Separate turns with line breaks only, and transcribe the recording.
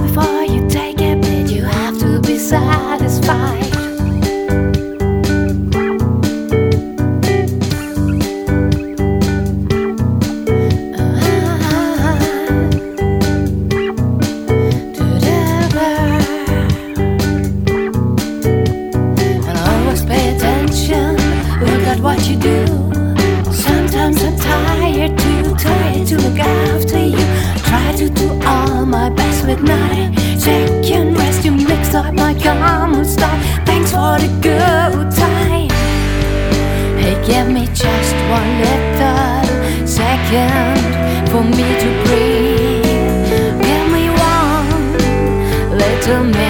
before you take a bit, you have to be satisfied. What you do. Sometimes I'm too tired to look after you. Try to do all my best with nothing. Second rest, you mix up my common style. Thanks for the good time. Hey, give me just one little second for me to breathe. Give me one little minute.